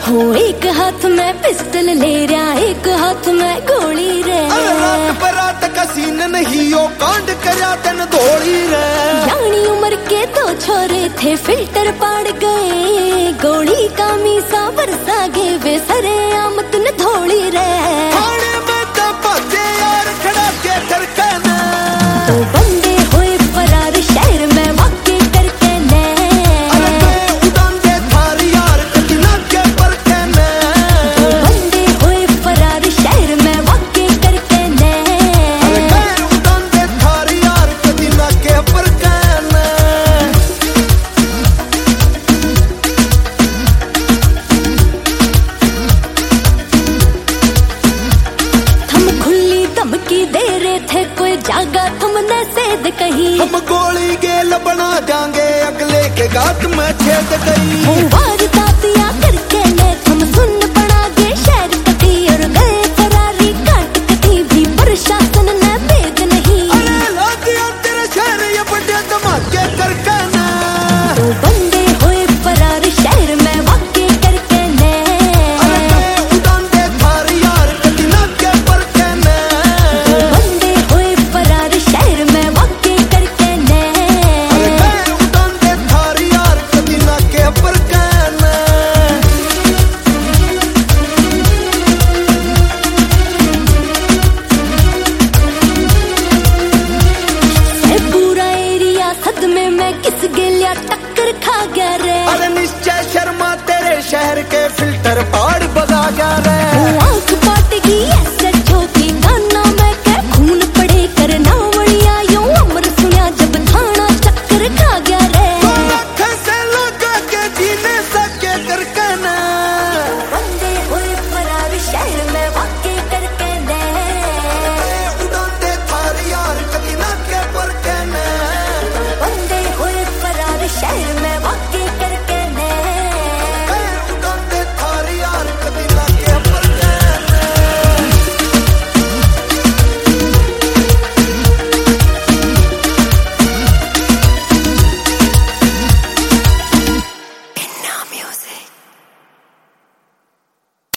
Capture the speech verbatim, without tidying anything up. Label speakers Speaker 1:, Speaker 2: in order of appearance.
Speaker 1: हो एक हाथ में पिस्टल ले रहा, एक हाथ में गोली रे।
Speaker 2: रात बरात का सीन नहीं यो कांड करा तन धोली रे।
Speaker 1: यानी उम्र के दो छोरे थे फिल्टर पाड़ गए, गोली का मीसा बरसा गे वे सरे आमत न धोली रे।
Speaker 2: थाने में तो बाजे यार खड़ा के करकना,
Speaker 1: तो बंदे हुए फरार शहर में वाक़ई करके ने।
Speaker 2: अरे मैं उड़ान दे थारी यार कतना के पर कहने।
Speaker 1: तो बंदे हुए फरार शहर में वाक़ई करके ने।
Speaker 2: अरे मैं उड़ान दे थारी यार कतना के पर कहने।
Speaker 1: थम खुली धमकी दे रहे थे कोई जागा तुमने सेध कही।
Speaker 2: हम गोली गेल बना जाएंगे अगले के गात में छेद गई।
Speaker 1: वारता दिया करके ने थम सुन पड़ा गे शहर कटी और गए फरारी काट कटी भी प्रशासन ने भेद नहीं।
Speaker 2: अरे ला दिया तेरे शहर ये बड़े धमाके करके ना।
Speaker 1: तो बंदे हुए फरार शहर में वाक़ई करके ने।
Speaker 2: अरे मैं उड़ान दे थारी यार कतना के पर कहने।
Speaker 1: तो बंदे हुए फरार शहर में वाक़ई करके ने।
Speaker 2: अरे मैं उड़ान दे थारी यार कतना के पर कहने।
Speaker 1: ए पूरा एरिया सदमे में किस गेलिया टक्कर खा गया रे।
Speaker 2: अरे निश्चय शर्मा तेरे शहर के फिल्टर पाड़ बगा गया रे।
Speaker 1: आँख